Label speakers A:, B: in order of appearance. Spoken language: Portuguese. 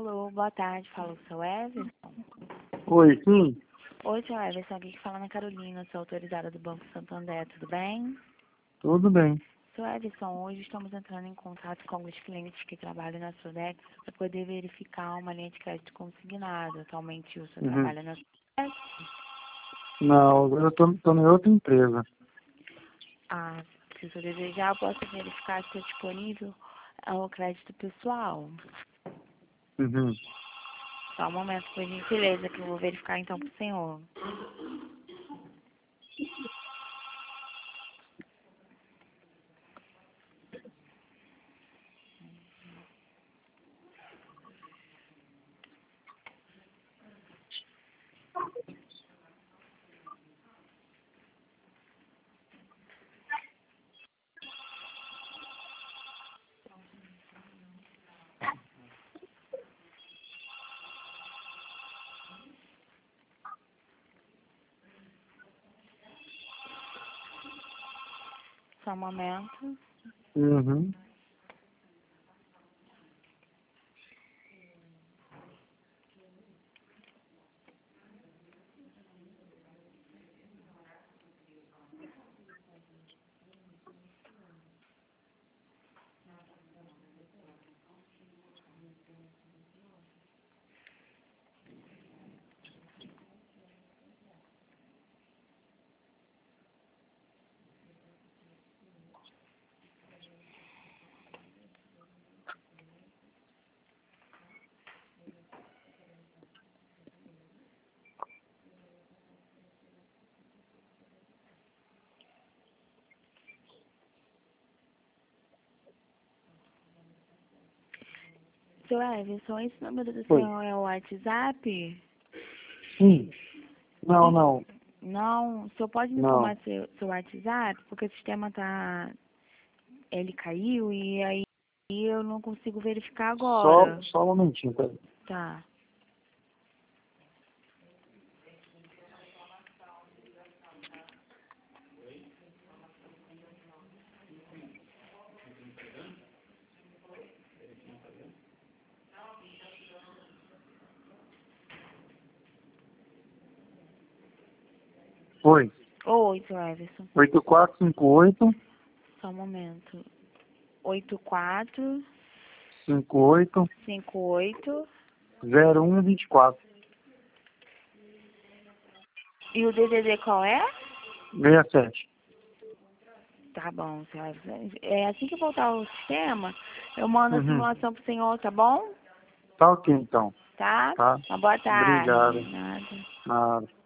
A: Alô, boa tarde. Fala o seu Everson?
B: Oi, sim.
A: Oi, seu Everson. Aqui que fala na Carolina. Sou autorizada do Banco Santander. Tudo bem?
B: Tudo bem.
A: Seu Everson, hoje estamos entrando em contato com alguns clientes que trabalham na Sodex para poder verificar uma linha de crédito consignada. Atualmente o senhor trabalha na Sodex?
B: Não, eu tô em outra empresa.
A: Ah, se o senhor desejar, eu posso verificar se está disponível o crédito pessoal.
B: Uhum.
A: Só um momento, por gentileza, que eu vou verificar então para o senhor. Só um momento.
B: Uhum.
A: Seu Everson, esse número do
B: Oi.
A: senhor é o WhatsApp?
B: Sim. Não.
A: Não, o senhor pode me
B: Não.
A: informar seu WhatsApp? Porque o sistema ele caiu e aí eu não consigo verificar agora.
B: Só um momentinho, peraí.
A: Tá.
B: Oi.
A: Oi, seu Everson.
B: 8458
A: Só um momento. 84
B: 58
A: 58
B: 0124
A: E o DDD qual é?
B: 67.
A: Tá bom, seu Everson. É assim que voltar o sistema, eu mando a
B: Uhum.
A: simulação pro senhor, tá bom?
B: Tá ok, então.
A: Tá?
B: Tá?
A: Uma boa tarde.
B: Obrigado.
A: Nada.
B: Nada.